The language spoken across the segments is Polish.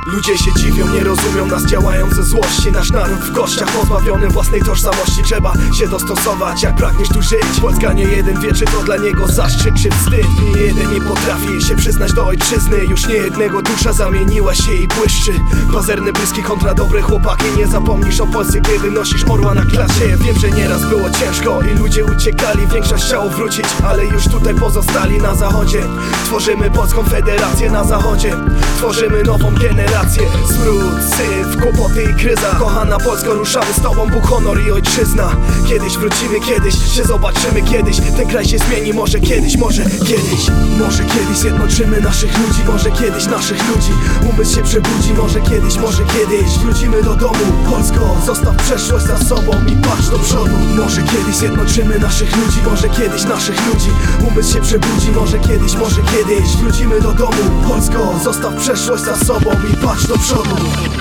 Ludzie się dziwią, nie rozumią nas, działają ze złości. Nasz naród w kościach, pozbawiony własnej tożsamości. Trzeba się dostosować, jak pragniesz tu żyć. Polska nie jeden wie, czy to dla niego zaszczyt czy wstyd. Nie jeden nie potrafi się przyznać do ojczyzny. Już nie jednego dusza zamieniła się i błyszczy. Pazerne błyski kontra dobre chłopaki. Nie zapomnisz o Polsce, kiedy nosisz orła na klasie. Wiem, że nieraz było ciężko i ludzie uciekali. Większość chciało wrócić, ale już tutaj pozostali na zachodzie. Tworzymy Polską Federację na zachodzie. Tworzymy nową generację. Smród, syf, kłopoty i kryza. Kochana Polsko, ruszamy z tobą, Bóg, honor i ojczyzna. Kiedyś wrócimy, kiedyś się zobaczymy, kiedyś ten kraj się zmieni, może kiedyś, może kiedyś. Może kiedyś zjednoczymy naszych ludzi, może kiedyś naszych ludzi. Umysł się przebudzi, może kiedyś wrócimy do domu. Polsko, zostaw przeszłość za sobą i patrz do przodu. Może kiedyś zjednoczymy naszych ludzi, może kiedyś naszych ludzi. Umysł się przebudzi, może kiedyś wrócimy do domu. Polsko, zostaw przeszłość za sobą i patrz do przodu.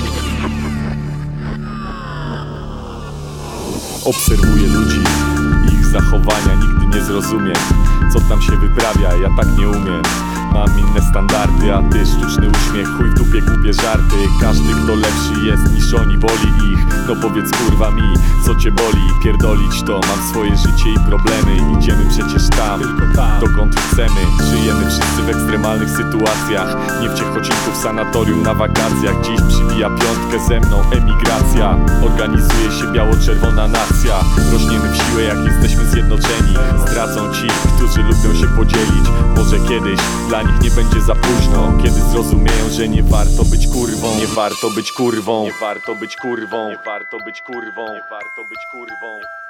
Obserwuję ludzi i ich zachowania, nigdy nie zrozumiem, co tam się wyprawia, ja tak nie umiem. Mam inne standardy, a ty sztuczny uśmiech, chuj w dupie, głupie żarty. Każdy kto lepszy jest niż oni, boli ich. No powiedz kurwa mi, co cię boli? Pierdolić to, mam swoje życie i problemy. Idziemy przecież tam, dokąd chcemy. Żyjemy wszyscy w ekstremalnych sytuacjach. Nie w Ciechocinku, w sanatorium, na wakacjach. Dziś przybija piątkę ze mną emigracja. Organizuje się biało-czerwona nacja. Rośniemy w siłę, jak jesteśmy zjednoczeni. Zdradzą ci, którzy lubią się podzielić. Może kiedyś dla nich nie będzie za późno, kiedy zrozumieją, że nie warto być kurwą. Nie warto być kurwą. Nie warto być kurwą. Nie warto być kurwą. Nie warto być kurwą.